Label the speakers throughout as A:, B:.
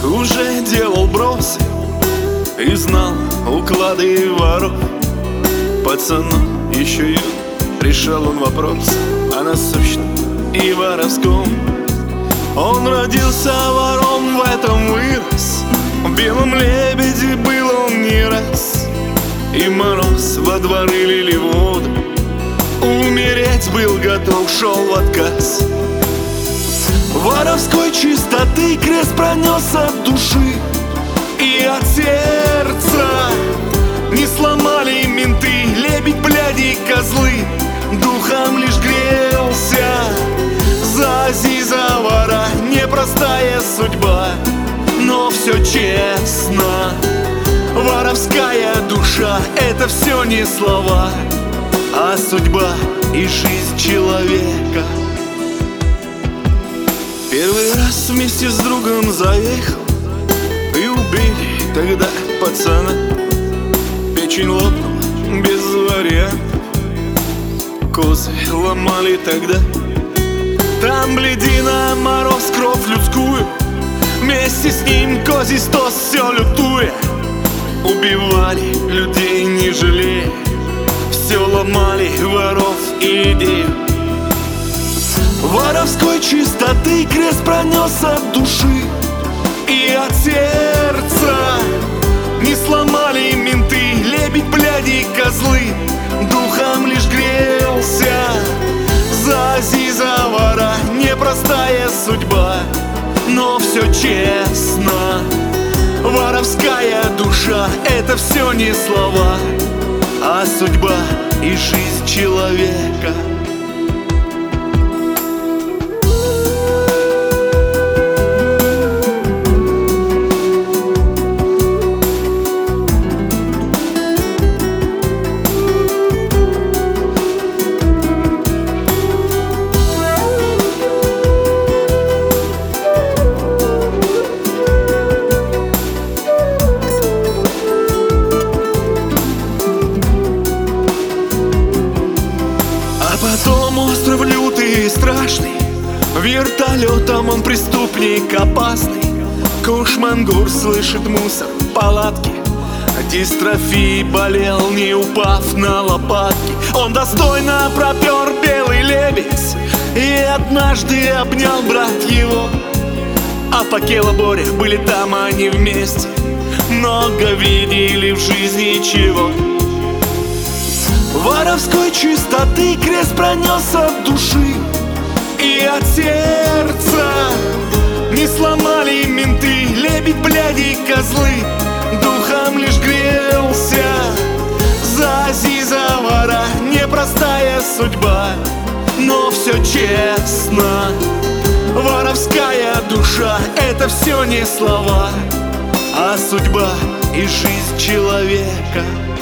A: уже делал бросы и знал уклады воров. Пацаном еще юн решал он вопрос о насущном и воровском. Он родился вором, в этом вырос, в белом лебеде был он не раз. И мороз во дворы лили воду, умереть был готов, шел в отказ. Воровской чистоты крест пронес от души и от сердца. Не сломали менты, лебедь, бляди, козлы, духом лишь грелся. За Азиза вора непростая судьба, но все честно. Воровская душа — это все не слова, а судьба и жизнь человека. Первый раз вместе с другом заехал и убили тогда пацана. Печень лопнула без вариантов, козы ломали тогда. Там бледина, мороз, кровь людскую, вместе с ним козий стос, все лютуя. Убивали людей не жалея, все ломали воров и идею. Воровской чистоты крест пронес от души и от сердца. Не сломали менты, лебедь, бляди, козлы, духом лишь грелся. За Азиза вора непростая судьба, но все честно. Воровская душа — это все не слова, а судьба и жизнь человека. Потом остров лютый и страшный, вертолетом он преступник опасный. Кушмангур слышит мусор в палатке, дистрофией болел, не упав на лопатки. Он достойно пропер белый лебедь и однажды обнял брат его. А Покела, Боря были там они вместе, много видели в жизни чего. Воровской чистоты крест пронес от души и от сердца. Не сломали менты, лебедь, бляди, козлы, духом лишь грелся. За Азиза вора непростая судьба, но все честно. Воровская душа — это все не слова, а судьба и жизнь человека.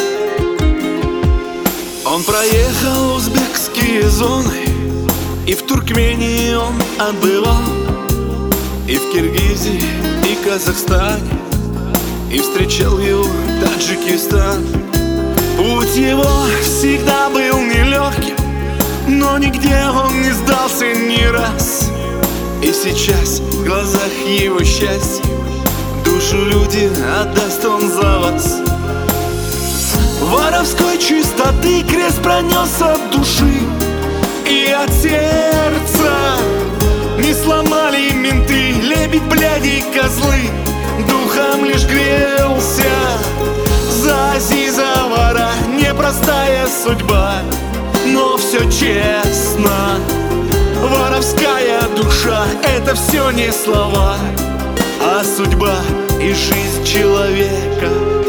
A: Он проехал узбекские зоны, и в Туркмении он отбывал, и в Киргизии, и Казахстане, и встречал его Таджикистан. Путь его всегда был нелегким, но нигде он не сдался ни раз. И сейчас в глазах его счастье, душу люди отдаст он за вас. Воровской чистоты крест пронес от души и от сердца. Не сломали менты, лебедь, бляди, козлы, духом лишь грелся. За Азиза вора непростая судьба, но все честно. Воровская душа — это все не слова, а судьба и жизнь человека.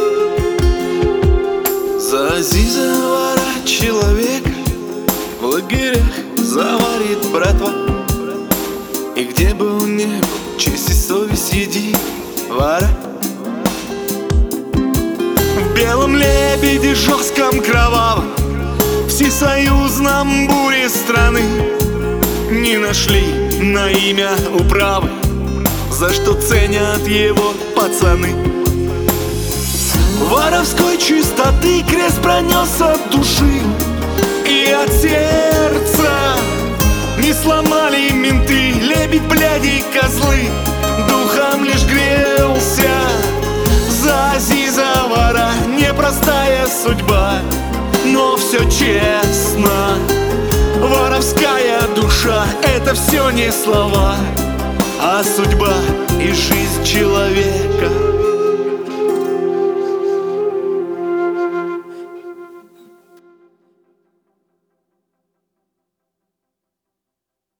A: За Азиза вора человека в лагерях заварит братва. И где бы он ни был, честь и совесть еди, вора. В белом лебеде жестком кровавом, всесоюзном буре страны, не нашли на имя управы, за что ценят его пацаны. Воровской чистоты крест пронес от души и от сердца. Не сломали менты, лебедь, бляди, козлы, духом лишь грел судьба, но все честно. Воровская душа — это все не слова, а судьба и жизнь человека.